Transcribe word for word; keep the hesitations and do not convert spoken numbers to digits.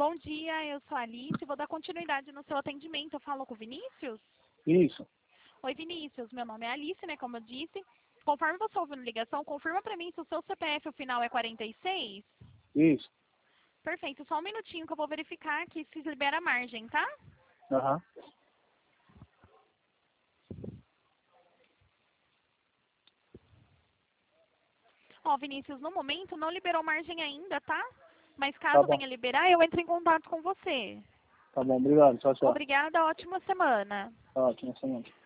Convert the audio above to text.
Bom dia, eu sou a Alice, vou dar continuidade no seu atendimento. Eu falo com o Vinícius? Isso. Oi, Vinícius, meu nome é Alice, né, como eu disse. Conforme você ouviu na ligação, confirma pra mim se o seu C P F, o final é quarenta e seis? Isso. Perfeito, só um minutinho que eu vou verificar aqui se libera a margem, tá? Aham. Ó, Vinícius, no momento não liberou margem ainda, tá? Mas Tá caso bom. venha liberar, eu entro em contato com você. Tá bom, obrigado. Tchau, tchau. Obrigada, ótima semana. Ótimo, excelente.